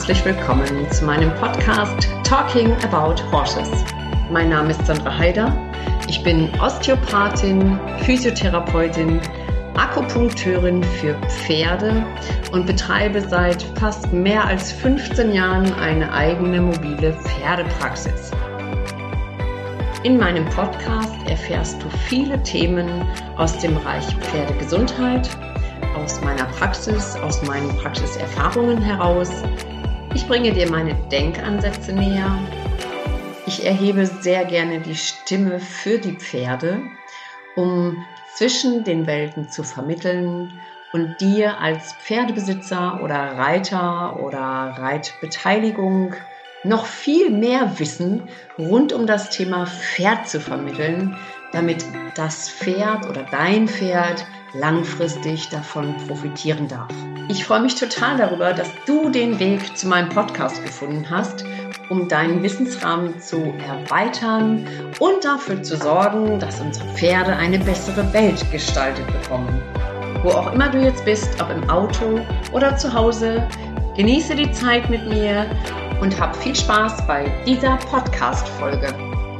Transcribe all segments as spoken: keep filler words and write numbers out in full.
herzlich willkommen zu meinem Podcast Talking About Horses. Mein Name ist Sandra Haider, ich bin Osteopathin, Physiotherapeutin, Akupunkteurin für Pferde und betreibe seit fast mehr als fünfzehn Jahren eine eigene mobile Pferdepraxis. In meinem Podcast erfährst du viele Themen aus dem Bereich Pferdegesundheit, aus meiner Praxis, aus meinen Praxiserfahrungen heraus. Ich bringe dir meine Denkansätze näher. Ich erhebe sehr gerne die Stimme für die Pferde, um zwischen den Welten zu vermitteln und dir als Pferdebesitzer oder Reiter oder Reitbeteiligung noch viel mehr Wissen rund um das Thema Pferd zu vermitteln, damit das Pferd oder dein Pferd langfristig davon profitieren darf. Ich freue mich total darüber, dass du den Weg zu meinem Podcast gefunden hast, um deinen Wissensrahmen zu erweitern und dafür zu sorgen, dass unsere Pferde eine bessere Welt gestaltet bekommen. Wo auch immer du jetzt bist, ob im Auto oder zu Hause, genieße die Zeit mit mir und hab viel Spaß bei dieser Podcast-Folge.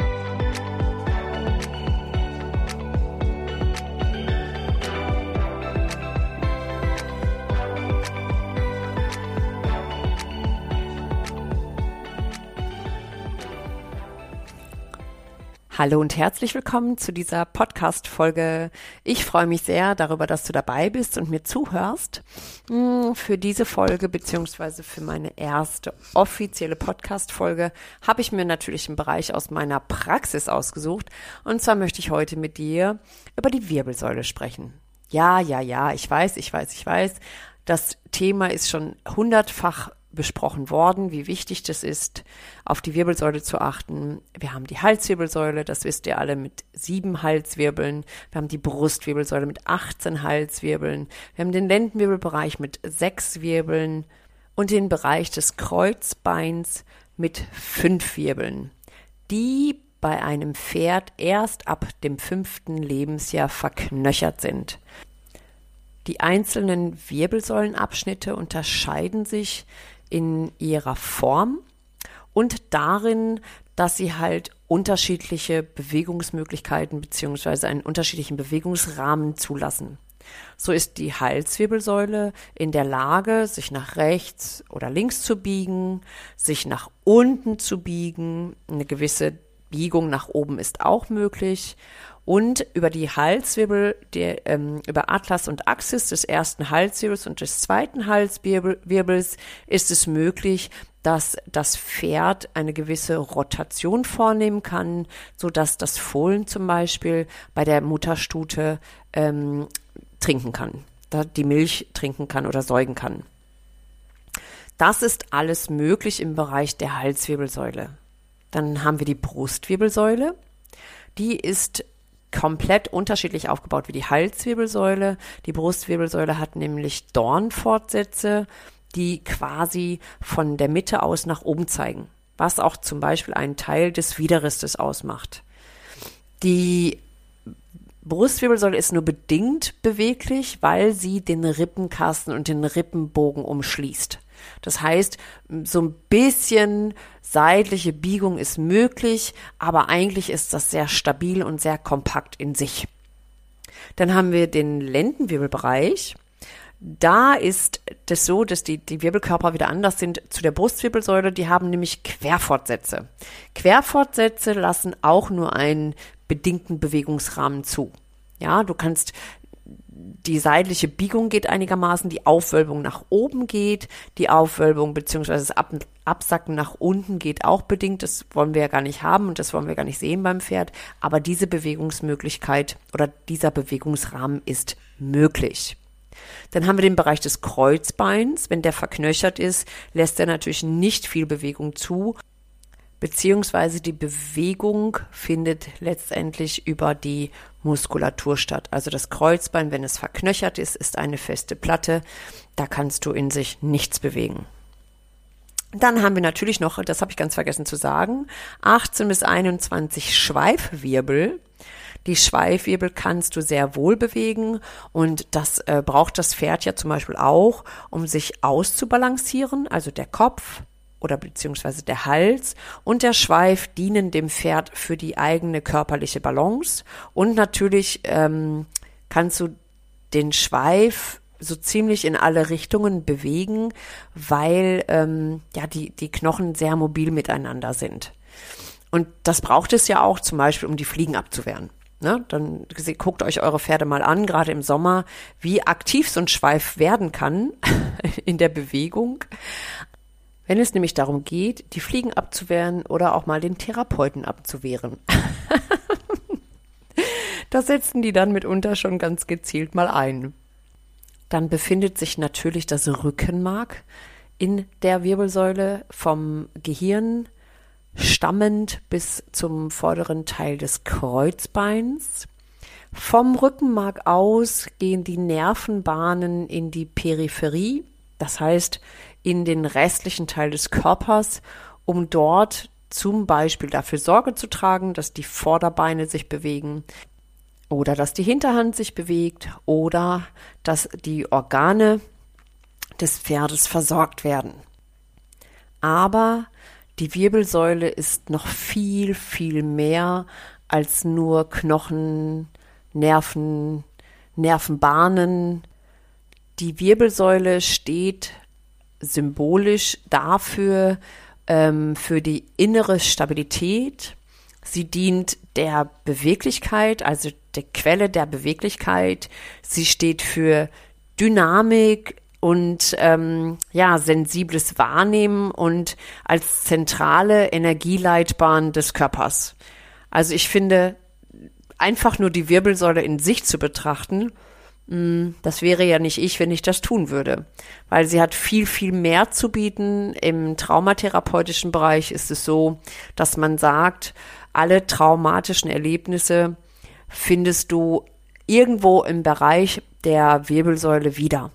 Hallo und herzlich willkommen zu dieser Podcast-Folge. Ich freue mich sehr darüber, dass du dabei bist und mir zuhörst. Für diese Folge beziehungsweise für meine erste offizielle Podcast-Folge habe ich mir natürlich einen Bereich aus meiner Praxis ausgesucht. Und zwar möchte ich heute mit dir über die Wirbelsäule sprechen. Ja, ja, ja, ich weiß, ich weiß, ich weiß. Das Thema ist schon hundertfach besprochen worden, wie wichtig das ist, auf die Wirbelsäule zu achten. Wir haben die Halswirbelsäule, das wisst ihr alle, mit sieben Halswirbeln. Wir haben die Brustwirbelsäule mit achtzehn Halswirbeln. Wir haben den Lendenwirbelbereich mit sechs Wirbeln und den Bereich des Kreuzbeins mit fünf Wirbeln, die bei einem Pferd erst ab dem fünften Lebensjahr verknöchert sind. Die einzelnen Wirbelsäulenabschnitte unterscheiden sich in ihrer Form und darin, dass sie halt unterschiedliche Bewegungsmöglichkeiten bzw. einen unterschiedlichen Bewegungsrahmen zulassen. So ist die Halswirbelsäule in der Lage, sich nach rechts oder links zu biegen, sich nach unten zu biegen. Eine gewisse Biegung nach oben ist auch möglich. Und über die Halswirbel, der, ähm, über Atlas und Axis des ersten Halswirbels und des zweiten Halswirbels ist es möglich, dass das Pferd eine gewisse Rotation vornehmen kann, sodass das Fohlen zum Beispiel bei der Mutterstute ähm, trinken kann, da die Milch trinken kann oder säugen kann. Das ist alles möglich im Bereich der Halswirbelsäule. Dann haben wir die Brustwirbelsäule. Die ist komplett unterschiedlich aufgebaut wie die Halswirbelsäule. Die Brustwirbelsäule hat nämlich Dornfortsätze, die quasi von der Mitte aus nach oben zeigen, was auch zum Beispiel einen Teil des Widerrisses ausmacht. Die Brustwirbelsäule ist nur bedingt beweglich, weil sie den Rippenkasten und den Rippenbogen umschließt. Das heißt, so ein bisschen seitliche Biegung ist möglich, aber eigentlich ist das sehr stabil und sehr kompakt in sich. Dann haben wir den Lendenwirbelbereich. Da ist das so, dass die, die Wirbelkörper wieder anders sind zu der Brustwirbelsäule. Die haben nämlich Querfortsätze. Querfortsätze lassen auch nur einen bedingten Bewegungsrahmen zu. Ja, du kannst Die seitliche Biegung geht einigermaßen, die Aufwölbung nach oben geht, die Aufwölbung bzw. das Ab- Absacken nach unten geht auch bedingt. Das wollen wir ja gar nicht haben und das wollen wir gar nicht sehen beim Pferd. Aber diese Bewegungsmöglichkeit oder dieser Bewegungsrahmen ist möglich. Dann haben wir den Bereich des Kreuzbeins. Wenn der verknöchert ist, lässt er natürlich nicht viel Bewegung zu. Beziehungsweise die Bewegung findet letztendlich über die Muskulatur statt. Also das Kreuzbein, wenn es verknöchert ist, ist eine feste Platte. Da kannst du in sich nichts bewegen. Dann haben wir natürlich noch, das habe ich ganz vergessen zu sagen, achtzehn bis einundzwanzig Schweifwirbel. Die Schweifwirbel kannst du sehr wohl bewegen und das äh, braucht das Pferd ja zum Beispiel auch, um sich auszubalancieren, also der Kopf oder beziehungsweise der Hals und der Schweif dienen dem Pferd für die eigene körperliche Balance und natürlich ähm, kannst du den Schweif so ziemlich in alle Richtungen bewegen, weil ähm, ja die, die Knochen sehr mobil miteinander sind. Und das braucht es ja auch zum Beispiel, um die Fliegen abzuwehren. Ne? Dann guckt euch eure Pferde mal an, gerade im Sommer, wie aktiv so ein Schweif werden kann in der Bewegung. Wenn es nämlich darum geht, die Fliegen abzuwehren oder auch mal den Therapeuten abzuwehren. Das setzen die dann mitunter schon ganz gezielt mal ein. Dann befindet sich natürlich das Rückenmark in der Wirbelsäule vom Gehirn stammend bis zum vorderen Teil des Kreuzbeins. Vom Rückenmark aus gehen die Nervenbahnen in die Peripherie, das heißt in den restlichen Teil des Körpers, um dort zum Beispiel dafür Sorge zu tragen, dass die Vorderbeine sich bewegen, oder dass die Hinterhand sich bewegt oder dass die Organe des Pferdes versorgt werden. Aber die Wirbelsäule ist noch viel, viel mehr als nur Knochen, Nerven, Nervenbahnen. Die Wirbelsäule steht symbolisch dafür, ähm, für die innere Stabilität. Sie dient der Beweglichkeit, also der Quelle der Beweglichkeit. Sie steht für Dynamik und ähm, ja, sensibles Wahrnehmen und als zentrale Energieleitbahn des Körpers. Also ich finde, einfach nur die Wirbelsäule in sich zu betrachten, mh, das wäre ja nicht ich, wenn ich das tun würde. Weil sie hat viel, viel mehr zu bieten. Im traumatherapeutischen Bereich ist es so, dass man sagt, alle traumatischen Erlebnisse findest du irgendwo im Bereich der Wirbelsäule wieder.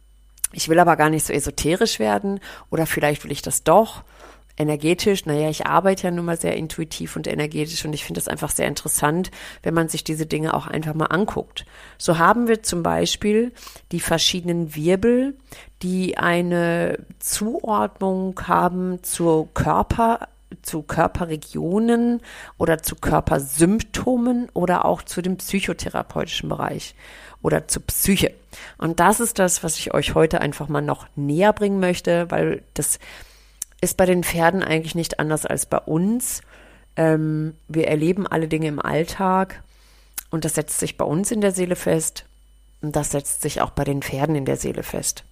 Ich will aber gar nicht so esoterisch werden oder vielleicht will ich das doch energetisch. Naja, ich arbeite ja nun mal sehr intuitiv und energetisch und ich finde es einfach sehr interessant, wenn man sich diese Dinge auch einfach mal anguckt. So haben wir zum Beispiel die verschiedenen Wirbel, die eine Zuordnung haben zur Körper zu Körperregionen oder zu Körpersymptomen oder auch zu dem psychotherapeutischen Bereich oder zur Psyche. Und das ist das, was ich euch heute einfach mal noch näher bringen möchte, weil das ist bei den Pferden eigentlich nicht anders als bei uns. Ähm, wir erleben alle Dinge im Alltag und das setzt sich bei uns in der Seele fest und das setzt sich auch bei den Pferden in der Seele fest.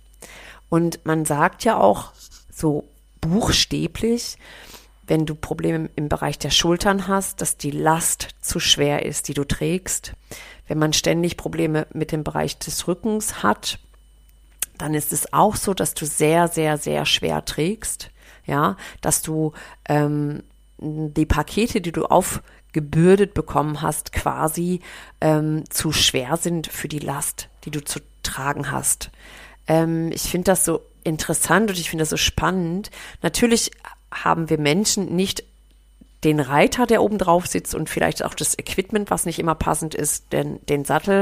Und man sagt ja auch so buchstäblich, wenn du Probleme im Bereich der Schultern hast, dass die Last zu schwer ist, die du trägst. Wenn man ständig Probleme mit dem Bereich des Rückens hat, dann ist es auch so, dass du sehr, sehr, sehr schwer trägst. Ja, dass du ähm, die Pakete, die du aufgebürdet bekommen hast, quasi ähm, zu schwer sind für die Last, die du zu tragen hast. Ähm, ich finde das so interessant und ich finde das so spannend. Natürlich haben wir Menschen nicht den Reiter, der oben drauf sitzt und vielleicht auch das Equipment, was nicht immer passend ist, den, den Sattel.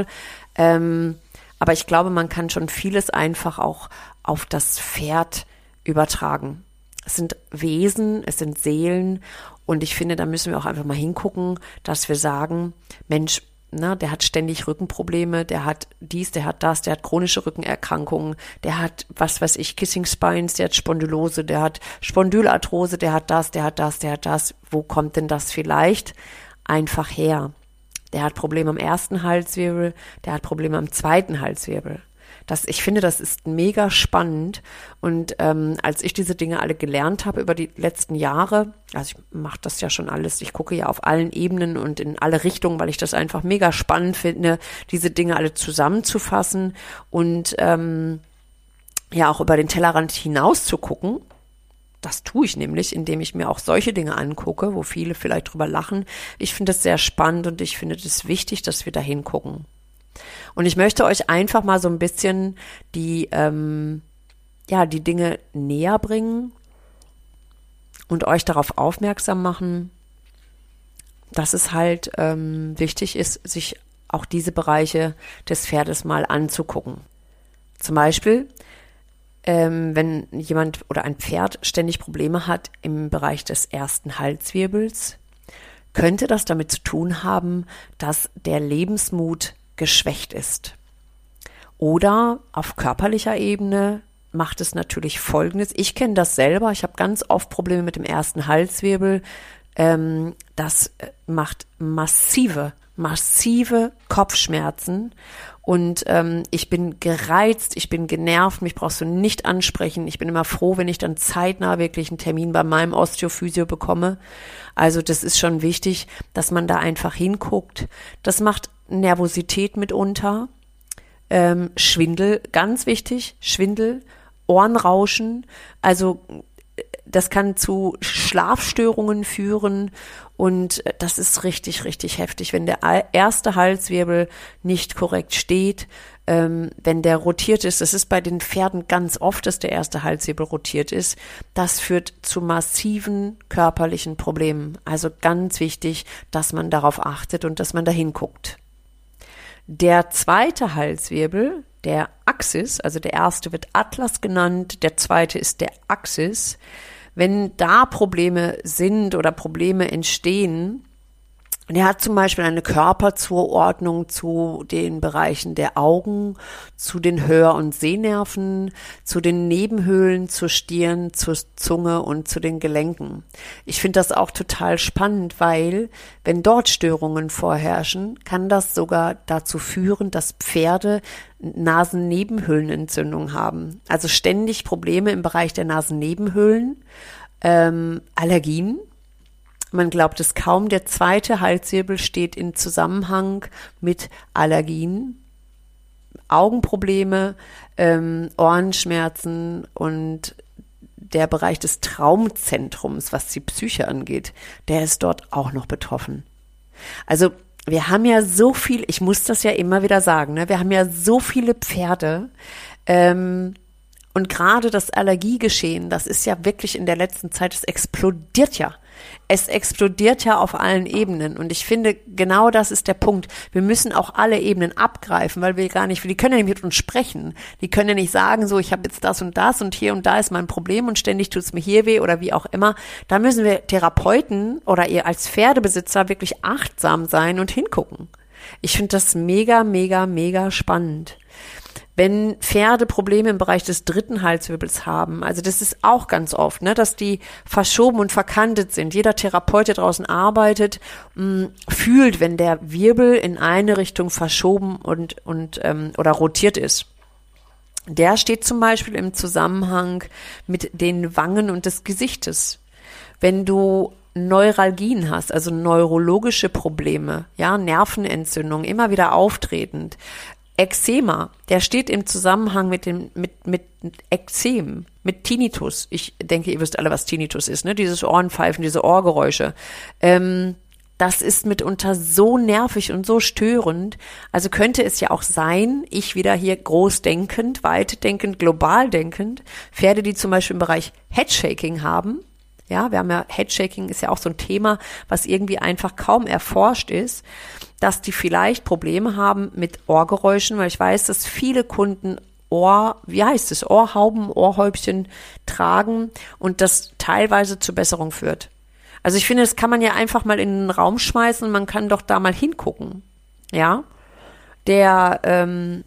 Ähm, aber ich glaube, man kann schon vieles einfach auch auf das Pferd übertragen. Es sind Wesen, es sind Seelen und ich finde, da müssen wir auch einfach mal hingucken, dass wir sagen, Mensch, na, der hat ständig Rückenprobleme, der hat dies, der hat das, der hat chronische Rückenerkrankungen, der hat, was weiß ich, Kissing Spines, der hat Spondylose, der hat Spondylarthrose, der hat das, der hat das, der hat das. Wo kommt denn das vielleicht einfach her? Der hat Probleme am ersten Halswirbel, der hat Probleme am zweiten Halswirbel. Das, ich finde, das ist mega spannend und ähm, als ich diese Dinge alle gelernt habe über die letzten Jahre, also ich mache das ja schon alles, ich gucke ja auf allen Ebenen und in alle Richtungen, weil ich das einfach mega spannend finde, diese Dinge alle zusammenzufassen und ähm, ja auch über den Tellerrand hinaus zu gucken. Das tue ich nämlich, indem ich mir auch solche Dinge angucke, wo viele vielleicht drüber lachen. Ich finde es sehr spannend und ich finde es wichtig, dass wir da hingucken. Und ich möchte euch einfach mal so ein bisschen die, ähm, ja, die Dinge näher bringen und euch darauf aufmerksam machen, dass es halt ähm, wichtig ist, sich auch diese Bereiche des Pferdes mal anzugucken. Zum Beispiel, ähm, wenn jemand oder ein Pferd ständig Probleme hat im Bereich des ersten Halswirbels, könnte das damit zu tun haben, dass der Lebensmut geschwächt ist. Oder auf körperlicher Ebene macht es natürlich Folgendes. Ich kenne das selber. Ich habe ganz oft Probleme mit dem ersten Halswirbel. Ähm, das macht massive, massive Kopfschmerzen. Und ähm, ich bin gereizt, ich bin genervt, mich brauchst du nicht ansprechen. Ich bin immer froh, wenn ich dann zeitnah wirklich einen Termin bei meinem Osteophysio bekomme. Also das ist schon wichtig, dass man da einfach hinguckt. Das macht Nervosität mitunter, ähm, Schwindel, ganz wichtig, Schwindel, Ohrenrauschen, also das kann zu Schlafstörungen führen und das ist richtig, richtig heftig, wenn der erste Halswirbel nicht korrekt steht, ähm, wenn der rotiert ist. Das ist bei den Pferden ganz oft, dass der erste Halswirbel rotiert ist. Das führt zu massiven körperlichen Problemen. Also ganz wichtig, dass man darauf achtet und dass man da hinguckt. Der zweite Halswirbel, der Axis, also der erste wird Atlas genannt, der zweite ist der Axis. Wenn da Probleme sind oder Probleme entstehen, der hat zum Beispiel eine Körperzuordnung zu den Bereichen der Augen, zu den Hör- und Sehnerven, zu den Nebenhöhlen, zur Stirn, zur Zunge und zu den Gelenken. Ich finde das auch total spannend, weil wenn dort Störungen vorherrschen, kann das sogar dazu führen, dass Pferde Nasennebenhöhlenentzündung haben. Also ständig Probleme im Bereich der Nasennebenhöhlen, ähm, Allergien. Man glaubt es kaum, der zweite Halswirbel steht in Zusammenhang mit Allergien, Augenprobleme, ähm, Ohrenschmerzen und der Bereich des Traumzentrums, was die Psyche angeht, der ist dort auch noch betroffen. Also wir haben ja so viel, ich muss das ja immer wieder sagen, ne? Wir haben ja so viele Pferde, ähm, und gerade das Allergiegeschehen, das ist ja wirklich in der letzten Zeit, es explodiert ja. Es explodiert ja auf allen Ebenen. Und ich finde, genau das ist der Punkt. Wir müssen auch alle Ebenen abgreifen, weil wir gar nicht, die können ja nicht mit uns sprechen. Die können ja nicht sagen, so, ich habe jetzt das und das und hier und da ist mein Problem und ständig tut es mir hier weh oder wie auch immer. Da müssen wir Therapeuten oder ihr als Pferdebesitzer wirklich achtsam sein und hingucken. Ich finde das mega, mega, mega spannend. Wenn Pferde Probleme im Bereich des dritten Halswirbels haben, also das ist auch ganz oft, ne, dass die verschoben und verkantet sind. Jeder Therapeut, der draußen arbeitet, mh, fühlt, wenn der Wirbel in eine Richtung verschoben und, und ähm, oder rotiert ist. Der steht zum Beispiel im Zusammenhang mit den Wangen und des Gesichtes. Wenn du Neuralgien hast, also neurologische Probleme, ja, Nervenentzündung, immer wieder auftretend, Ekzema, der steht im Zusammenhang mit dem mit mit Ekzem, mit Tinnitus. Ich denke, ihr wisst alle, was Tinnitus ist, ne? Dieses Ohrenpfeifen, diese Ohrgeräusche. Ähm, das ist mitunter so nervig und so störend. Also könnte es ja auch sein, ich wieder hier groß denkend, weit denkend, global denkend, Pferde, die zum Beispiel im Bereich Headshaking haben. Ja, wir haben ja, Headshaking ist ja auch so ein Thema, was irgendwie einfach kaum erforscht ist, dass die vielleicht Probleme haben mit Ohrgeräuschen, weil ich weiß, dass viele Kunden Ohr, wie heißt es, Ohrhauben, Ohrhäubchen tragen und das teilweise zur Besserung führt. Also ich finde, das kann man ja einfach mal in den Raum schmeißen und man kann doch da mal hingucken. Ja, der ähm,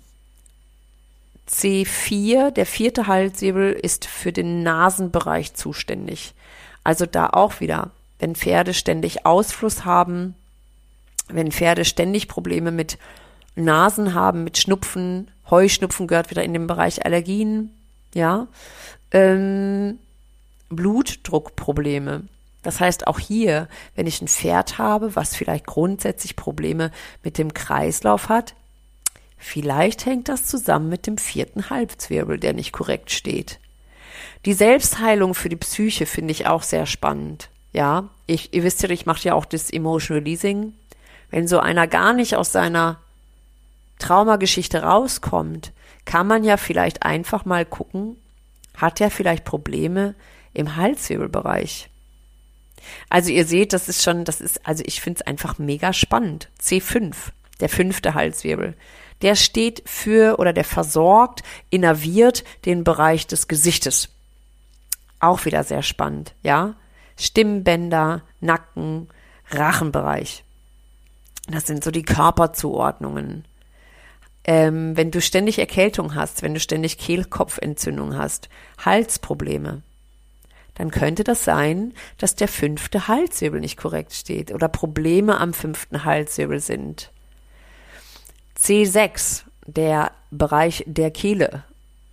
C vier, der vierte Halswirbel, ist für den Nasenbereich zuständig. Also da auch wieder, wenn Pferde ständig Ausfluss haben, wenn Pferde ständig Probleme mit Nasen haben, mit Schnupfen, Heuschnupfen gehört wieder in den Bereich Allergien, ja, ähm, Blutdruckprobleme. Das heißt auch hier, wenn ich ein Pferd habe, was vielleicht grundsätzlich Probleme mit dem Kreislauf hat, vielleicht hängt das zusammen mit dem vierten Halswirbel, der nicht korrekt steht. Die Selbstheilung für die Psyche finde ich auch sehr spannend. Ja, ich, ihr wisst ja, ich mache ja auch das Emotional Releasing. Wenn so einer gar nicht aus seiner Traumageschichte rauskommt, kann man ja vielleicht einfach mal gucken, hat er vielleicht Probleme im Halswirbelbereich? Also ihr seht, das ist schon, das ist, also ich finde es einfach mega spannend. C fünf, der fünfte Halswirbel. Der steht für oder der versorgt, innerviert den Bereich des Gesichtes. Auch wieder sehr spannend, ja. Stimmbänder, Nacken, Rachenbereich. Das sind so die Körperzuordnungen. Ähm, wenn du ständig Erkältung hast, wenn du ständig Kehlkopfentzündung hast, Halsprobleme, dann könnte das sein, dass der fünfte Halswirbel nicht korrekt steht oder Probleme am fünften Halswirbel sind. C sechs, der Bereich der Kehle.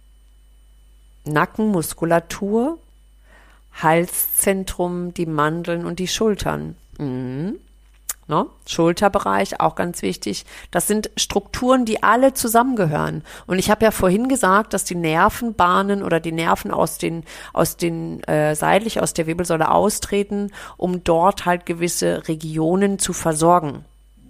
Nackenmuskulatur, Halszentrum, die Mandeln und die Schultern. Mhm. No? Schulterbereich, auch ganz wichtig. Das sind Strukturen, die alle zusammengehören. Und ich habe ja vorhin gesagt, dass die Nervenbahnen oder die Nerven aus den, aus den äh, seitlich aus der Wirbelsäule austreten, um dort halt gewisse Regionen zu versorgen.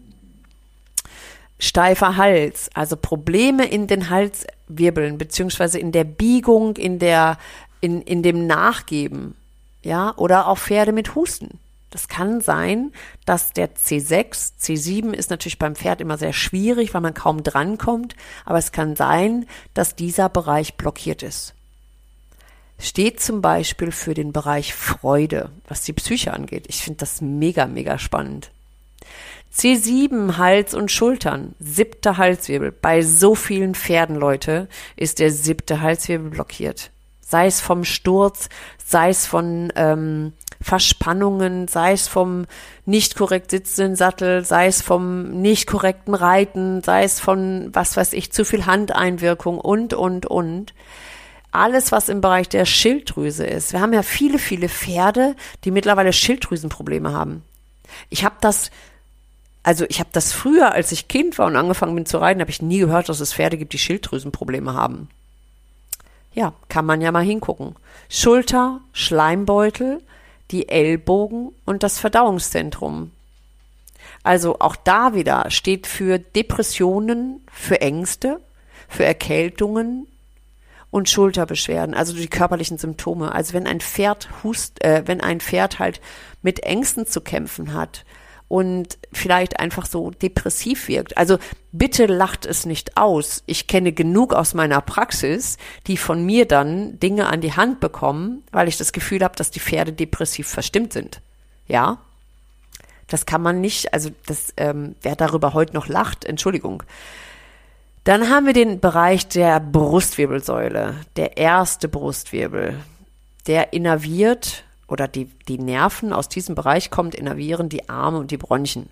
Steifer Hals, also Probleme in den Halswirbeln, beziehungsweise in der Biegung, in der, in, in dem Nachgeben, ja, oder auch Pferde mit Husten. Das kann sein, dass der C sechs, C sieben ist natürlich beim Pferd immer sehr schwierig, weil man kaum drankommt, aber es kann sein, dass dieser Bereich blockiert ist. Steht zum Beispiel für den Bereich Freude, was die Psyche angeht. Ich finde das mega, mega spannend. C sieben, Hals und Schultern, siebter Halswirbel. Bei so vielen Pferden, Leute, ist der siebte Halswirbel blockiert. Sei es vom Sturz, sei es von ähm, Verspannungen, sei es vom nicht korrekt sitzenden Sattel, sei es vom nicht korrekten Reiten, sei es von, was weiß ich, zu viel Handeinwirkung und, und, und. Alles, was im Bereich der Schilddrüse ist. Wir haben ja viele, viele Pferde, die mittlerweile Schilddrüsenprobleme haben. Ich habe das, also ich habe das früher, als ich Kind war und angefangen bin zu reiten, habe ich nie gehört, dass es Pferde gibt, die Schilddrüsenprobleme haben. Ja, kann man ja mal hingucken. Schulter, Schleimbeutel, die Ellbogen und das Verdauungszentrum. Also auch da wieder steht für Depressionen, für Ängste, für Erkältungen und Schulterbeschwerden, also die körperlichen Symptome. Also wenn ein Pferd hust, äh, wenn ein Pferd halt mit Ängsten zu kämpfen hat und vielleicht einfach so depressiv wirkt. Also bitte lacht es nicht aus. Ich kenne genug aus meiner Praxis, die von mir dann Dinge an die Hand bekommen, weil ich das Gefühl habe, dass die Pferde depressiv verstimmt sind. Ja, das kann man nicht, also das, ähm, wer darüber heute noch lacht, Entschuldigung. Dann haben wir den Bereich der Brustwirbelsäule, der erste Brustwirbel, der innerviert oder die, die Nerven aus diesem Bereich kommt, innervieren die Arme und die Bronchien.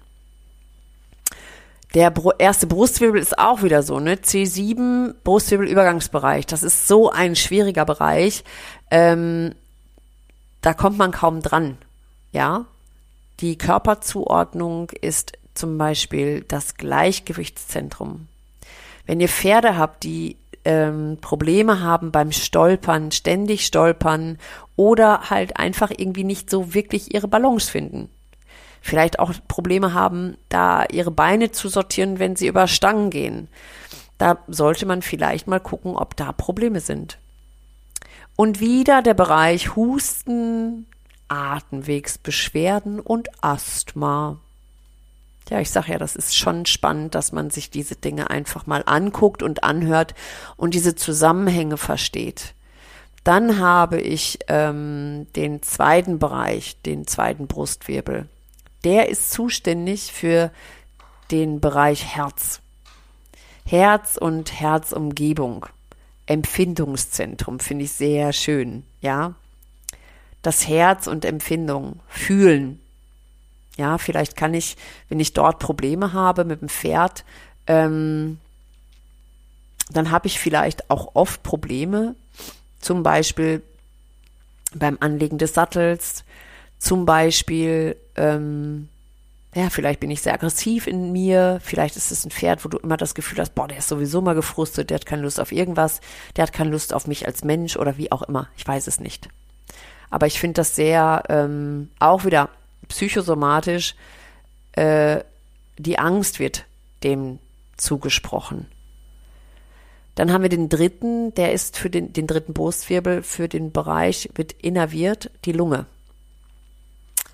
Der Br- erste Brustwirbel ist auch wieder so, ne? C sieben, Brustwirbelübergangsbereich. Das ist so ein schwieriger Bereich. Ähm, da kommt man kaum dran, ja? Die Körperzuordnung ist zum Beispiel das Gleichgewichtszentrum. Wenn ihr Pferde habt, die ähm, Probleme haben beim Stolpern, ständig stolpern oder halt einfach irgendwie nicht so wirklich ihre Balance finden. Vielleicht auch Probleme haben, da ihre Beine zu sortieren, wenn sie über Stangen gehen. Da sollte man vielleicht mal gucken, ob da Probleme sind. Und wieder der Bereich Husten, Atemwegsbeschwerden und Asthma. Ja, ich sage ja, das ist schon spannend, dass man sich diese Dinge einfach mal anguckt und anhört und diese Zusammenhänge versteht. Dann habe ich ähm, den zweiten Bereich, den zweiten Brustwirbel. Der ist zuständig für den Bereich Herz. Herz und Herzumgebung. Empfindungszentrum finde ich sehr schön, ja. Das Herz und Empfindung, fühlen. Ja, vielleicht kann ich, wenn ich dort Probleme habe mit dem Pferd, ähm, dann habe ich vielleicht auch oft Probleme, zum Beispiel beim Anlegen des Sattels, zum Beispiel, ähm, ja, vielleicht bin ich sehr aggressiv in mir, vielleicht ist es ein Pferd, wo du immer das Gefühl hast, boah, der ist sowieso mal gefrustet, der hat keine Lust auf irgendwas, der hat keine Lust auf mich als Mensch oder wie auch immer, ich weiß es nicht. Aber ich finde das sehr, ähm, auch wieder psychosomatisch, äh, die Angst wird dem zugesprochen. Dann haben wir den dritten, der ist für den, den dritten Brustwirbel, für den Bereich, wird innerviert, die Lunge.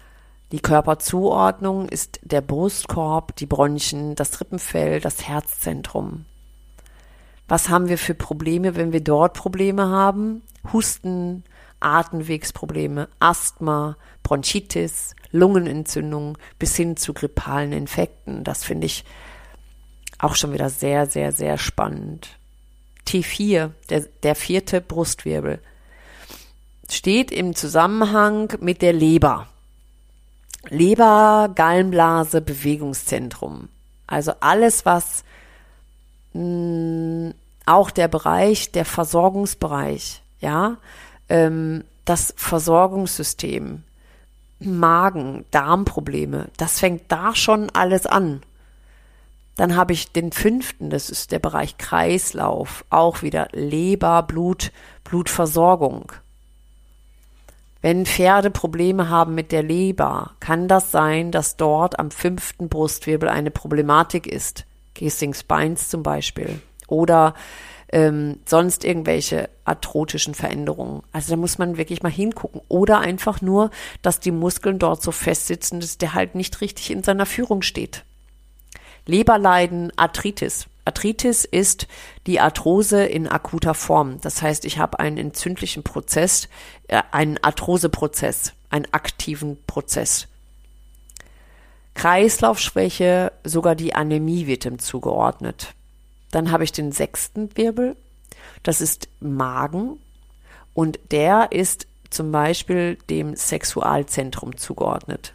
Die Körperzuordnung ist der Brustkorb, die Bronchien, das Rippenfell, das Herzzentrum. Was haben wir für Probleme, wenn wir dort Probleme haben? Husten, Atemwegsprobleme, Asthma, Bronchitis, Lungenentzündung bis hin zu grippalen Infekten. Das finde ich auch schon wieder sehr, sehr, sehr spannend. T vier, der, der vierte Brustwirbel, steht im Zusammenhang mit der Leber. Leber, Gallenblase, Bewegungszentrum. Also alles, was mh, auch der Bereich, der Versorgungsbereich, ja, ähm, das Versorgungssystem, Magen, Darmprobleme, das fängt da schon alles an. Dann habe ich den fünften, das ist der Bereich Kreislauf, auch wieder Leber, Blut, Blutversorgung. Wenn Pferde Probleme haben mit der Leber, kann das sein, dass dort am fünften Brustwirbel eine Problematik ist. Gesings Beins zum Beispiel. Oder ähm, sonst irgendwelche arthrotischen Veränderungen. Also da muss man wirklich mal hingucken. Oder einfach nur, dass die Muskeln dort so festsitzen, dass der halt nicht richtig in seiner Führung steht. Leberleiden, Arthritis. Arthritis ist die Arthrose in akuter Form. Das heißt, ich habe einen entzündlichen Prozess, äh, einen Arthroseprozess, einen aktiven Prozess. Kreislaufschwäche, sogar die Anämie wird ihm zugeordnet. Dann habe ich den sechsten Wirbel, das ist Magen und der ist zum Beispiel dem Sexualzentrum zugeordnet.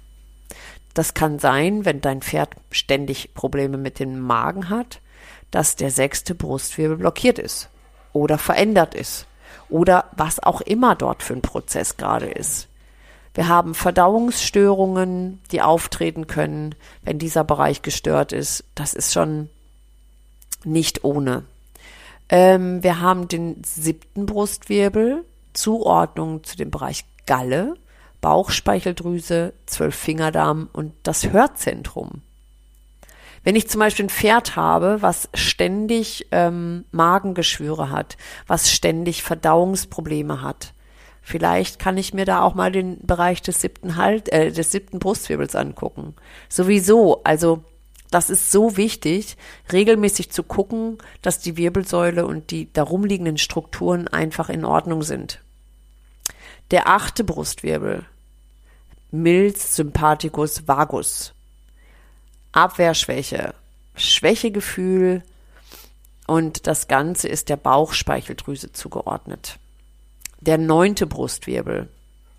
Das kann sein, wenn dein Pferd ständig Probleme mit dem Magen hat, dass der sechste Brustwirbel blockiert ist oder verändert ist oder was auch immer dort für ein Prozess gerade ist. Wir haben Verdauungsstörungen, die auftreten können, wenn dieser Bereich gestört ist. Das ist schon nicht ohne. Ähm, wir haben den siebten Brustwirbel, Zuordnung zu dem Bereich Galle, Bauchspeicheldrüse, Zwölffingerdarm und das Hörzentrum. Wenn ich zum Beispiel ein Pferd habe, was ständig ähm, Magengeschwüre hat, was ständig Verdauungsprobleme hat, vielleicht kann ich mir da auch mal den Bereich des siebten, halt, äh, des siebten Brustwirbels angucken. Sowieso, also das ist so wichtig, regelmäßig zu gucken, dass die Wirbelsäule und die darum liegenden Strukturen einfach in Ordnung sind. Der achte Brustwirbel, Milz Sympathicus vagus, Abwehrschwäche, Schwächegefühl und das Ganze ist der Bauchspeicheldrüse zugeordnet. Der neunte Brustwirbel,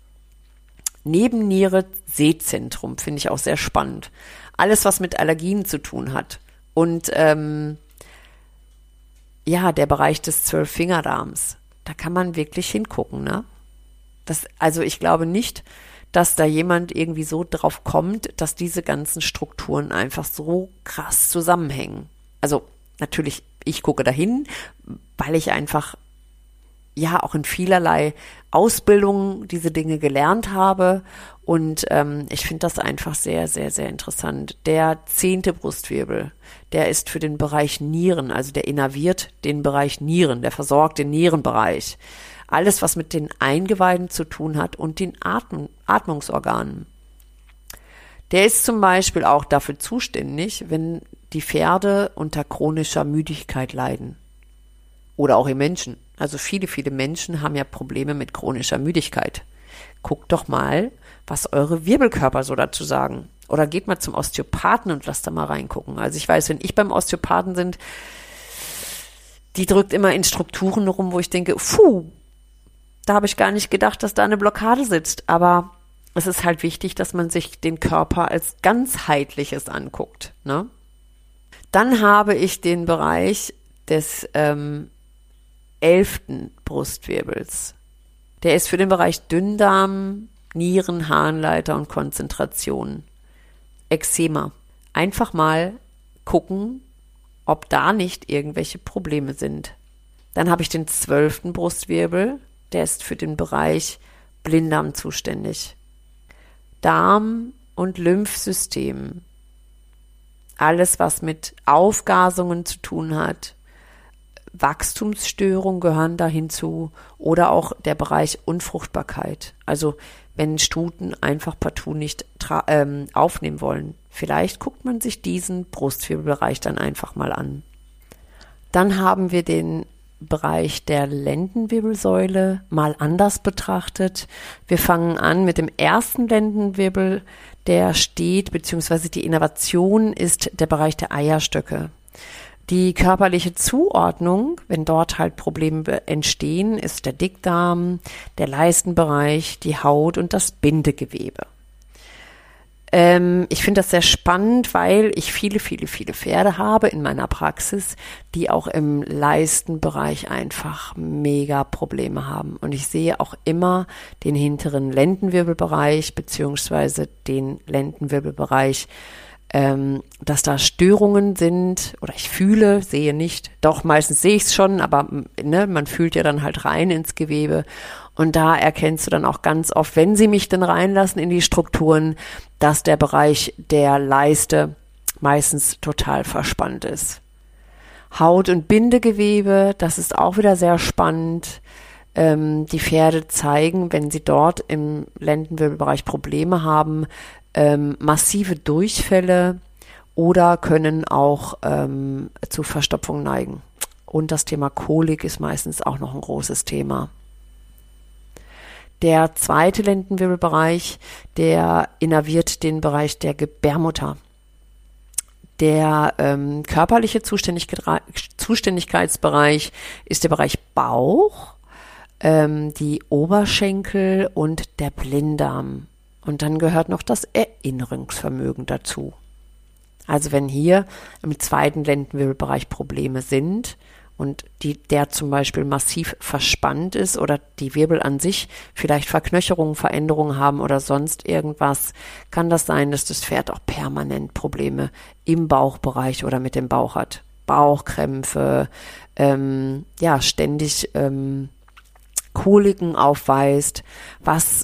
Nebenniere, Sehzentrum, finde ich auch sehr spannend. Alles, was mit Allergien zu tun hat und ähm, ja, der Bereich des Zwölffingerdarms, da kann man wirklich hingucken, ne? Das, also ich glaube nicht, dass da jemand irgendwie so drauf kommt, dass diese ganzen Strukturen einfach so krass zusammenhängen. Also natürlich, ich gucke dahin, weil ich einfach ja auch in vielerlei Ausbildungen diese Dinge gelernt habe und ähm, ich finde das einfach sehr, sehr, sehr interessant. Der zehnte Brustwirbel, der ist für den Bereich Nieren, also der innerviert den Bereich Nieren, der versorgt den Nierenbereich. Alles, was mit den Eingeweiden zu tun hat und den Atm- Atmungsorganen. Der ist zum Beispiel auch dafür zuständig, wenn die Pferde unter chronischer Müdigkeit leiden. Oder auch im Menschen. Also viele, viele Menschen haben ja Probleme mit chronischer Müdigkeit. Guckt doch mal, was eure Wirbelkörper so dazu sagen. Oder geht mal zum Osteopathen und lasst da mal reingucken. Also ich weiß, wenn ich beim Osteopathen bin, die drückt immer in Strukturen rum, wo ich denke, puh, da habe ich gar nicht gedacht, dass da eine Blockade sitzt. Aber es ist halt wichtig, dass man sich den Körper als ganzheitliches anguckt, ne? Dann habe ich den Bereich des ähm, elften Brustwirbels. Der ist für den Bereich Dünndarm, Nieren, Harnleiter und Konzentration. Ekzema. Einfach mal gucken, ob da nicht irgendwelche Probleme sind. Dann habe ich den zwölften Brustwirbel. Der ist für den Bereich Blinddarm zuständig. Darm- und Lymphsystem. Alles, was mit Aufgasungen zu tun hat. Wachstumsstörungen gehören da hinzu oder auch der Bereich Unfruchtbarkeit. Also wenn Stuten einfach partout nicht tra- ähm, aufnehmen wollen. Vielleicht guckt man sich diesen Brustwirbelbereich dann einfach mal an. Dann haben wir den Bereich der Lendenwirbelsäule mal anders betrachtet. Wir fangen an mit dem ersten Lendenwirbel, der steht, beziehungsweise die Innervation ist der Bereich der Eierstöcke. Die körperliche Zuordnung, wenn dort halt Probleme entstehen, ist der Dickdarm, der Leistenbereich, die Haut und das Bindegewebe. Ähm, ich finde das sehr spannend, weil ich viele, viele, viele Pferde habe in meiner Praxis, die auch im Leistenbereich einfach mega Probleme haben. Und ich sehe auch immer den hinteren Lendenwirbelbereich beziehungsweise den Lendenwirbelbereich, ähm, dass da Störungen sind oder ich fühle, sehe nicht. Doch, meistens sehe ich es schon, aber ne, man fühlt ja dann halt rein ins Gewebe. Und da erkennst du dann auch ganz oft, wenn sie mich dann reinlassen in die Strukturen, dass der Bereich der Leiste meistens total verspannt ist. Haut- und Bindegewebe, das ist auch wieder sehr spannend. Ähm, die Pferde zeigen, wenn sie dort im Lendenwirbelbereich Probleme haben, ähm, massive Durchfälle oder können auch ähm, zu Verstopfung neigen. Und das Thema Kolik ist meistens auch noch ein großes Thema. Der zweite Lendenwirbelbereich, der innerviert den Bereich der Gebärmutter. Der ähm, körperliche Zuständigkeit, Zuständigkeitsbereich ist der Bereich Bauch, ähm, die Oberschenkel und der Blinddarm. Und dann gehört noch das Erinnerungsvermögen dazu. Also wenn hier im zweiten Lendenwirbelbereich Probleme sind, und die, der zum Beispiel massiv verspannt ist oder die Wirbel an sich vielleicht Verknöcherungen, Veränderungen haben oder sonst irgendwas, kann das sein, dass das Pferd auch permanent Probleme im Bauchbereich oder mit dem Bauch hat. Bauchkrämpfe, ähm, ja, ständig ähm, Koliken aufweist, was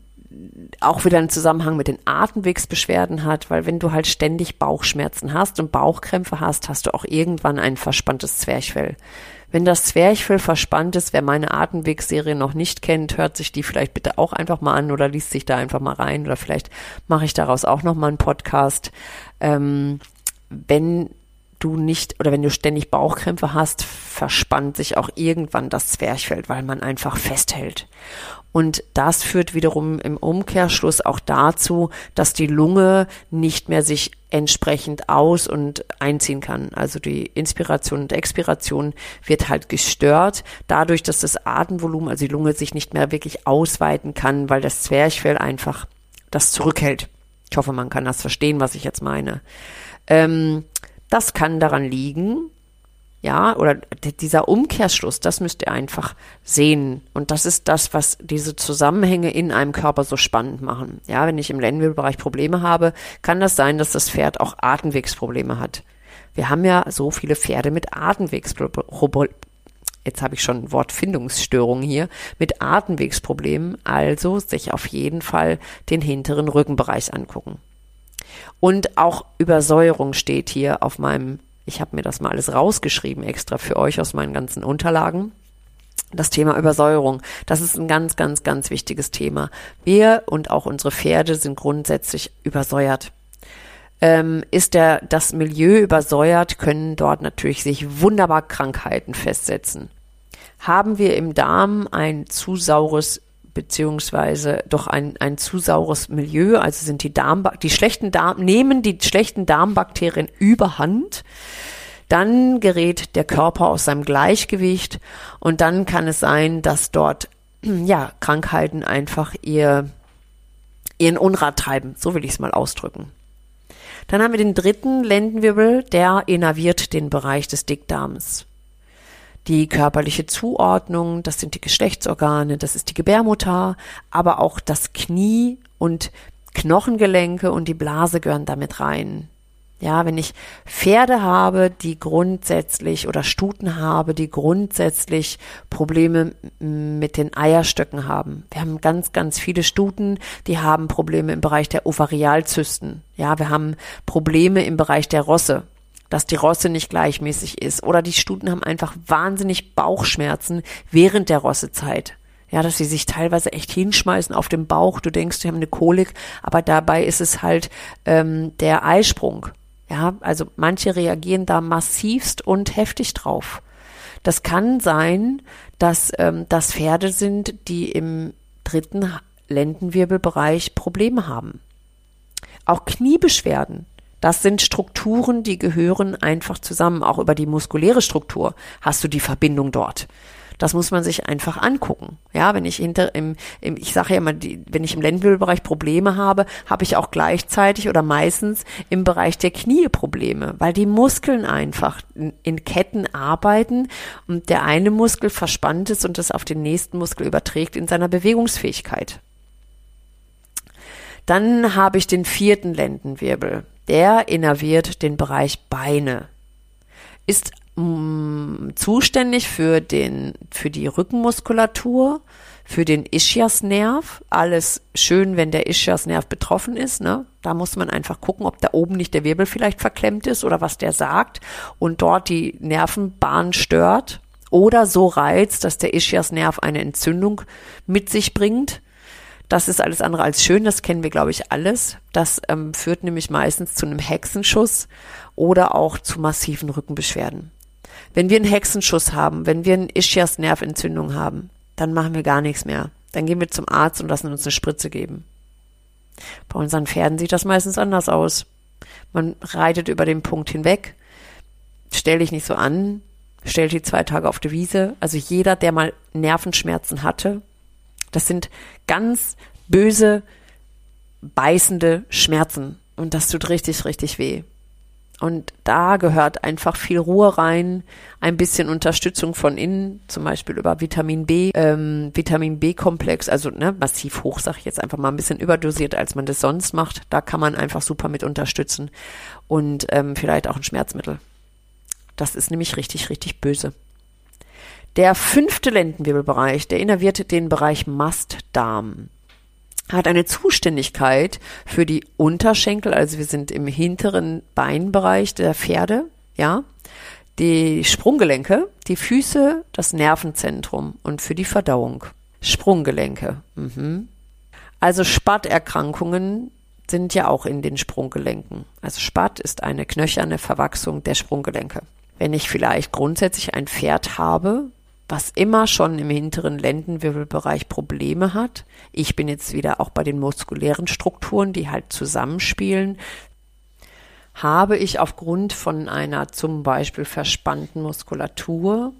auch wieder einen Zusammenhang mit den Atemwegsbeschwerden hat, weil wenn du halt ständig Bauchschmerzen hast und Bauchkrämpfe hast, hast du auch irgendwann ein verspanntes Zwerchfell. Wenn das Zwerchfell verspannt ist, wer meine Atemwegsserie noch nicht kennt, hört sich die vielleicht bitte auch einfach mal an oder liest sich da einfach mal rein oder vielleicht mache ich daraus auch nochmal einen Podcast. Ähm, wenn du nicht oder wenn du ständig Bauchkrämpfe hast, verspannt sich auch irgendwann das Zwerchfell, weil man einfach festhält. Und das führt wiederum im Umkehrschluss auch dazu, dass die Lunge nicht mehr sich entsprechend aus- und einziehen kann. Also die Inspiration und Expiration wird halt gestört, dadurch, dass das Atemvolumen, also die Lunge sich nicht mehr wirklich ausweiten kann, weil das Zwerchfell einfach das zurückhält. Ich hoffe, man kann das verstehen, was ich jetzt meine. Ähm, das kann daran liegen, ja, oder dieser Umkehrschluss, das müsst ihr einfach sehen. Und das ist das, was diese Zusammenhänge in einem Körper so spannend machen. Ja, wenn ich im Lendenwirbelbereich Probleme habe, kann das sein, dass das Pferd auch Atemwegsprobleme hat. Wir haben ja so viele Pferde mit Atemwegsproblemen. Jetzt habe ich schon Wortfindungsstörungen hier. Mit Atemwegsproblemen, also sich auf jeden Fall den hinteren Rückenbereich angucken. Und auch Übersäuerung steht hier auf meinem Ich habe mir das mal alles rausgeschrieben, extra für euch aus meinen ganzen Unterlagen. Das Thema Übersäuerung, das ist ein ganz, ganz, ganz wichtiges Thema. Wir und auch unsere Pferde sind grundsätzlich übersäuert. Ähm, ist der, das Milieu übersäuert, können dort natürlich sich wunderbar Krankheiten festsetzen. Haben wir im Darm ein zu saures beziehungsweise doch ein, ein zu saures Milieu, also sind die Darm, die schlechten Darm, nehmen die schlechten Darmbakterien überhand, dann gerät der Körper aus seinem Gleichgewicht und dann kann es sein, dass dort, ja, Krankheiten einfach ihr, ihren Unrat treiben, so will ich es mal ausdrücken. Dann haben wir den dritten Lendenwirbel, der innerviert den Bereich des Dickdarms. Die körperliche Zuordnung, das sind die Geschlechtsorgane, das ist die Gebärmutter, aber auch das Knie und Knochengelenke und die Blase gehören damit rein. Ja, wenn ich Pferde habe, die grundsätzlich oder Stuten habe, die grundsätzlich Probleme mit den Eierstöcken haben. Wir haben ganz, ganz viele Stuten, die haben Probleme im Bereich der Ovarialzysten. Ja, wir haben Probleme im Bereich der Rosse, dass die Rosse nicht gleichmäßig ist. Oder die Stuten haben einfach wahnsinnig Bauchschmerzen während der Rossezeit. Ja, dass sie sich teilweise echt hinschmeißen auf den Bauch. Du denkst, sie haben eine Kolik, aber dabei ist es halt ähm, der Eisprung. Ja, also manche reagieren da massivst und heftig drauf. Das kann sein, dass ähm, das Pferde sind, die im dritten Lendenwirbelbereich Probleme haben. Auch Kniebeschwerden. Das sind Strukturen, die gehören einfach zusammen. Auch über die muskuläre Struktur hast du die Verbindung dort. Das muss man sich einfach angucken. Ja, wenn ich hinter im, im ich sage ja immer, die, wenn ich im Lendenwirbelbereich Probleme habe, habe ich auch gleichzeitig oder meistens im Bereich der Knie Probleme, weil die Muskeln einfach in, in Ketten arbeiten und der eine Muskel verspannt ist und das auf den nächsten Muskel überträgt in seiner Bewegungsfähigkeit. Dann habe ich den vierten Lendenwirbel. Der innerviert den Bereich Beine. Ist zuständig für den, für die Rückenmuskulatur, für den Ischiasnerv. Alles schön, wenn der Ischiasnerv betroffen ist, ne? Da muss man einfach gucken, ob da oben nicht der Wirbel vielleicht verklemmt ist oder was der sagt und dort die Nervenbahn stört oder so reizt, dass der Ischiasnerv eine Entzündung mit sich bringt. Das ist alles andere als schön, das kennen wir, glaube ich, alles. Das ähm, führt nämlich meistens zu einem Hexenschuss oder auch zu massiven Rückenbeschwerden. Wenn wir einen Hexenschuss haben, wenn wir eine Ischiasnerventzündung haben, dann machen wir gar nichts mehr. Dann gehen wir zum Arzt und lassen uns eine Spritze geben. Bei unseren Pferden sieht das meistens anders aus. Man reitet über den Punkt hinweg, stell dich nicht so an, stell die zwei Tage auf die Wiese. Also jeder, der mal Nervenschmerzen hatte, das sind ganz böse, beißende Schmerzen und das tut richtig, richtig weh. Und da gehört einfach viel Ruhe rein, ein bisschen Unterstützung von innen, zum Beispiel über Vitamin B, ähm, Vitamin B-Komplex, also ne, massiv hoch, sage ich jetzt einfach mal, ein bisschen überdosiert, als man das sonst macht. Da kann man einfach super mit unterstützen und ähm, vielleicht auch ein Schmerzmittel. Das ist nämlich richtig, richtig böse. Der fünfte Lendenwirbelbereich, der innerviert den Bereich Mastdarm, hat eine Zuständigkeit für die Unterschenkel, also wir sind im hinteren Beinbereich der Pferde, ja, die Sprunggelenke, die Füße, das Nervenzentrum und für die Verdauung. Sprunggelenke. Mhm. Also Spatterkrankungen sind ja auch in den Sprunggelenken. Also Spatt ist eine knöcherne Verwachsung der Sprunggelenke. Wenn ich vielleicht grundsätzlich ein Pferd habe, was immer schon im hinteren Lendenwirbelbereich Probleme hat. Ich bin jetzt wieder auch bei den muskulären Strukturen, die halt zusammenspielen. Habe ich aufgrund von einer zum Beispiel verspannten Muskulatur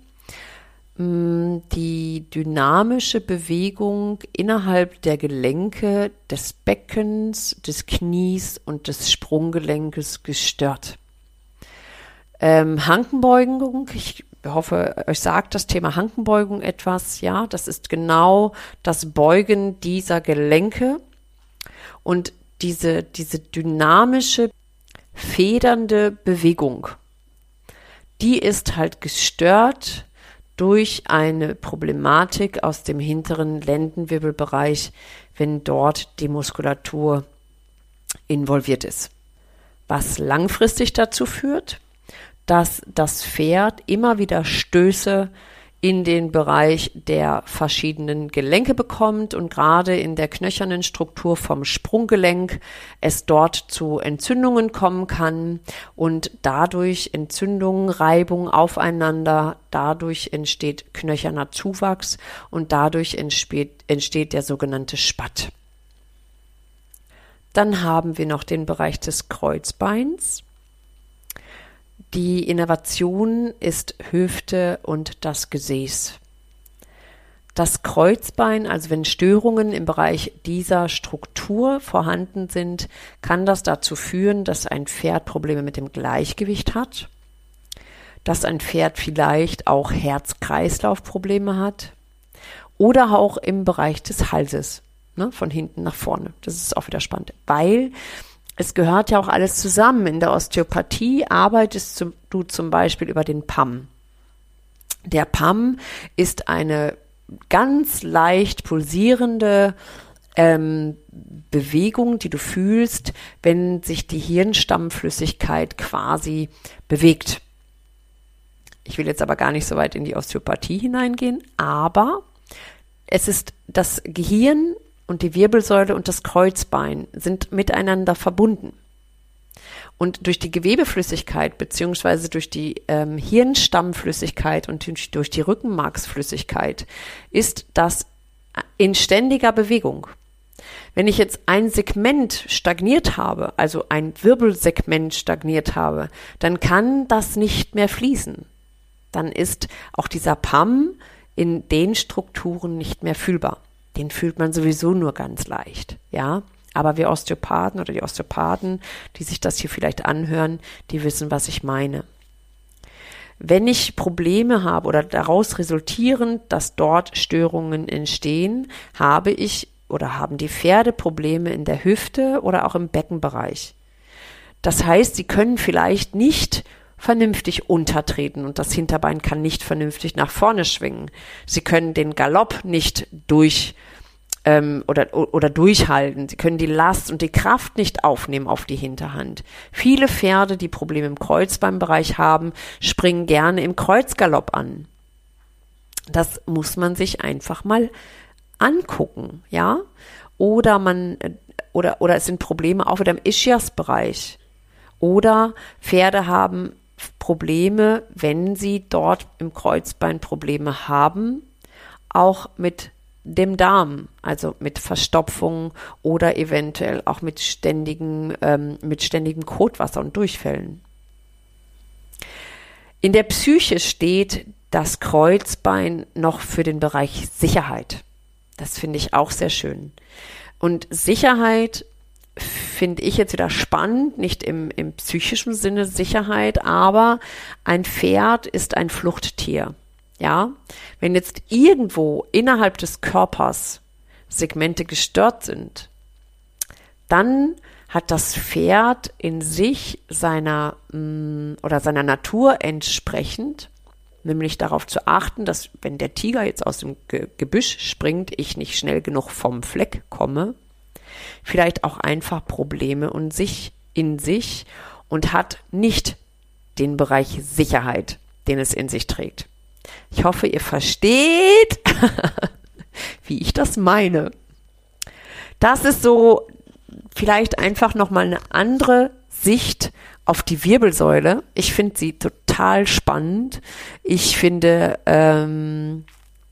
die dynamische Bewegung innerhalb der Gelenke des Beckens, des Knies und des Sprunggelenkes gestört. Ähm, Hankenbeugung, ich Ich hoffe, euch sagt das Thema Hankenbeugung etwas. Ja, das ist genau das Beugen dieser Gelenke und diese, diese dynamische, federnde Bewegung, die ist halt gestört durch eine Problematik aus dem hinteren Lendenwirbelbereich, wenn dort die Muskulatur involviert ist. Was langfristig dazu führt, dass das Pferd immer wieder Stöße in den Bereich der verschiedenen Gelenke bekommt und gerade in der knöchernen Struktur vom Sprunggelenk es dort zu Entzündungen kommen kann und dadurch Entzündungen, Reibung aufeinander, dadurch entsteht knöcherner Zuwachs und dadurch entsteht, entsteht der sogenannte Spatt. Dann haben wir noch den Bereich des Kreuzbeins. Die Innervation ist Hüfte und das Gesäß. Das Kreuzbein, also wenn Störungen im Bereich dieser Struktur vorhanden sind, kann das dazu führen, dass ein Pferd Probleme mit dem Gleichgewicht hat, dass ein Pferd vielleicht auch Herz-Kreislauf-Probleme hat oder auch im Bereich des Halses, ne, von hinten nach vorne. Das ist auch wieder spannend, weil es gehört ja auch alles zusammen. In der Osteopathie arbeitest du zum Beispiel über den P A M. Der P A M ist eine ganz leicht pulsierende ähm, Bewegung, die du fühlst, wenn sich die Hirnstammflüssigkeit quasi bewegt. Ich will jetzt aber gar nicht so weit in die Osteopathie hineingehen, aber es ist das Gehirn und die Wirbelsäule und das Kreuzbein sind miteinander verbunden. Und durch die Gewebeflüssigkeit beziehungsweise durch die ähm, Hirnstammflüssigkeit und durch, durch die Rückenmarksflüssigkeit ist das in ständiger Bewegung. Wenn ich jetzt ein Segment stagniert habe, also ein Wirbelsegment stagniert habe, dann kann das nicht mehr fließen. Dann ist auch dieser P A M in den Strukturen nicht mehr fühlbar. Den fühlt man sowieso nur ganz leicht, ja. Aber wir Osteopathen oder die Osteopathen, die sich das hier vielleicht anhören, die wissen, was ich meine. Wenn ich Probleme habe oder daraus resultierend, dass dort Störungen entstehen, habe ich oder haben die Pferde Probleme in der Hüfte oder auch im Beckenbereich. Das heißt, sie können vielleicht nicht vernünftig untertreten und das Hinterbein kann nicht vernünftig nach vorne schwingen. Sie können den Galopp nicht durch ähm, oder, oder durchhalten. Sie können die Last und die Kraft nicht aufnehmen auf die Hinterhand. Viele Pferde, die Probleme im Kreuzbeinbereich haben, springen gerne im Kreuzgalopp an. Das muss man sich einfach mal angucken, ja? Oder man oder oder es sind Probleme auch wieder im Ischiasbereich. Oder Pferde haben Probleme, wenn sie dort im Kreuzbein Probleme haben, auch mit dem Darm, also mit Verstopfung oder eventuell auch mit ständigen, ähm, mit ständigem Kotwasser und Durchfällen. In der Psyche steht das Kreuzbein noch für den Bereich Sicherheit. Das finde ich auch sehr schön. Und Sicherheit finde ich jetzt wieder spannend, nicht im, im psychischen Sinne Sicherheit, aber ein Pferd ist ein Fluchttier. Ja, wenn jetzt irgendwo innerhalb des Körpers Segmente gestört sind, dann hat das Pferd in sich seiner mh, oder seiner Natur entsprechend, nämlich darauf zu achten, dass wenn der Tiger jetzt aus dem Ge- Gebüsch springt, ich nicht schnell genug vom Fleck komme, vielleicht auch einfach Probleme und sich in sich und hat nicht den Bereich Sicherheit, den es in sich trägt. Ich hoffe, ihr versteht, wie ich das meine. Das ist so vielleicht einfach nochmal eine andere Sicht auf die Wirbelsäule. Ich finde sie total spannend. Ich finde, ähm,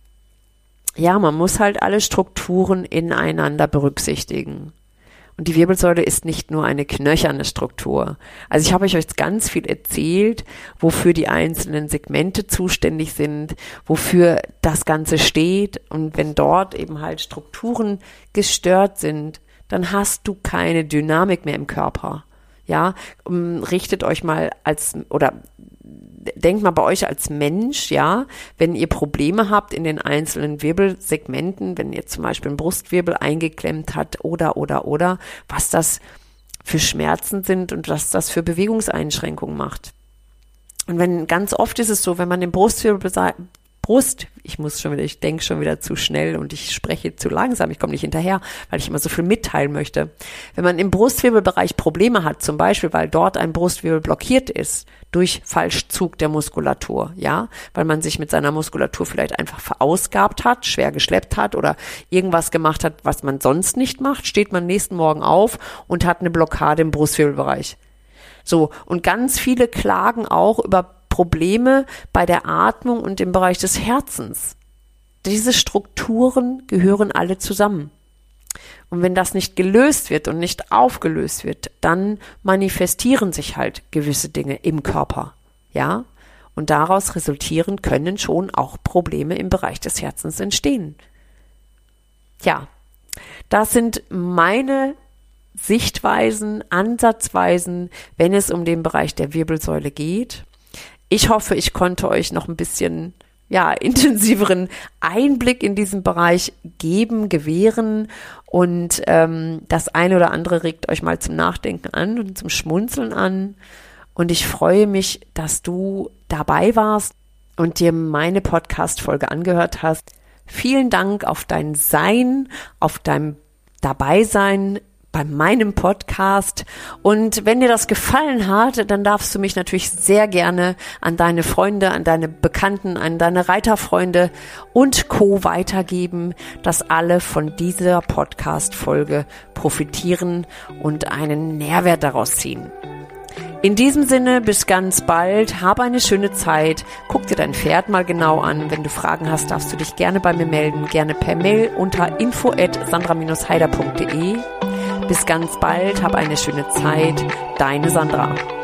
ja, man muss halt alle Strukturen ineinander berücksichtigen. Und die Wirbelsäule ist nicht nur eine knöcherne Struktur. Also ich habe euch jetzt ganz viel erzählt, wofür die einzelnen Segmente zuständig sind, wofür das Ganze steht. Und wenn dort eben halt Strukturen gestört sind, dann hast du keine Dynamik mehr im Körper. Ja, um, richtet euch mal als, oder denkt mal bei euch als Mensch, ja, wenn ihr Probleme habt in den einzelnen Wirbelsegmenten, wenn ihr zum Beispiel einen Brustwirbel eingeklemmt habt oder, oder, oder, was das für Schmerzen sind und was das für Bewegungseinschränkungen macht. Und wenn, ganz oft ist es so, wenn man den Brustwirbel, Brust, ich muss schon wieder, ich denke schon wieder zu schnell und ich spreche zu langsam, ich komme nicht hinterher, weil ich immer so viel mitteilen möchte. Wenn man im Brustwirbelbereich Probleme hat, zum Beispiel, weil dort ein Brustwirbel blockiert ist, durch Falschzug der Muskulatur, ja, weil man sich mit seiner Muskulatur vielleicht einfach verausgabt hat, schwer geschleppt hat oder irgendwas gemacht hat, was man sonst nicht macht, steht man nächsten Morgen auf und hat eine Blockade im Brustwirbelbereich. So, und ganz viele klagen auch über Probleme bei der Atmung und im Bereich des Herzens. Diese Strukturen gehören alle zusammen. Und wenn das nicht gelöst wird und nicht aufgelöst wird, dann manifestieren sich halt gewisse Dinge im Körper, ja? Und daraus resultieren können schon auch Probleme im Bereich des Herzens entstehen. Ja, das sind meine Sichtweisen, Ansatzweisen, wenn es um den Bereich der Wirbelsäule geht. Ich hoffe, ich konnte euch noch ein bisschen ja, intensiveren Einblick in diesen Bereich geben, gewähren und ähm, das eine oder andere regt euch mal zum Nachdenken an und zum Schmunzeln an. Und ich freue mich, dass du dabei warst und dir meine Podcast-Folge angehört hast. Vielen Dank auf dein Sein, auf dein Dabeisein bei meinem Podcast. Und wenn dir das gefallen hat, dann darfst du mich natürlich sehr gerne an deine Freunde, an deine Bekannten, an deine Reiterfreunde und Co. weitergeben, dass alle von dieser Podcast-Folge profitieren und einen Nährwert daraus ziehen. In diesem Sinne, bis ganz bald, habe eine schöne Zeit, guck dir dein Pferd mal genau an. Wenn du Fragen hast, darfst du dich gerne bei mir melden, gerne per Mail unter info at sandra dash heider punkt de. Bis ganz bald, hab eine schöne Zeit, deine Sandra.